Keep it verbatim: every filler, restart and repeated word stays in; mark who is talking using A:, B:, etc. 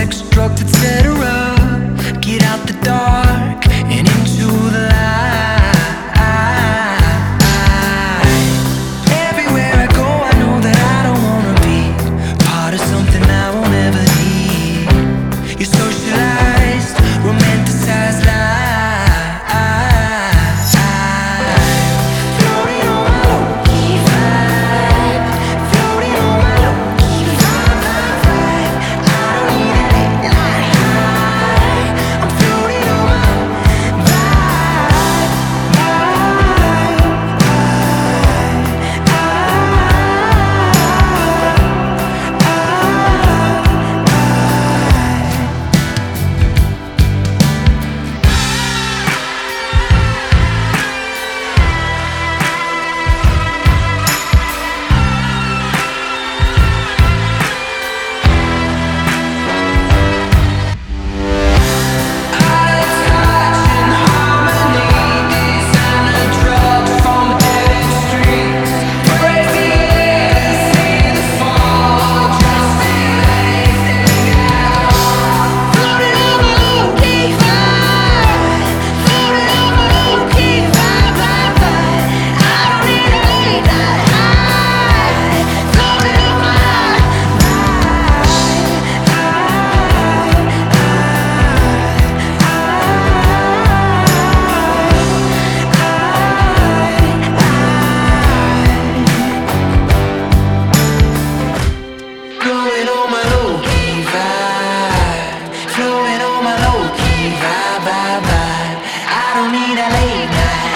A: sex, drugs, et cetera. Get out the dark and into the light. Everywhere I go, I know that I don't wanna be part of something I won't ever need. Your socialized, romanticized life. Floating on my low-key vibe. Floating on my low-key vibe, vibe, vibe. I don't need a late night high. I'm floating on my vibe, vibe, Flowing on my low-key vibe. Flowing on my low-key vibe, vibe, vibe. I don't need a late night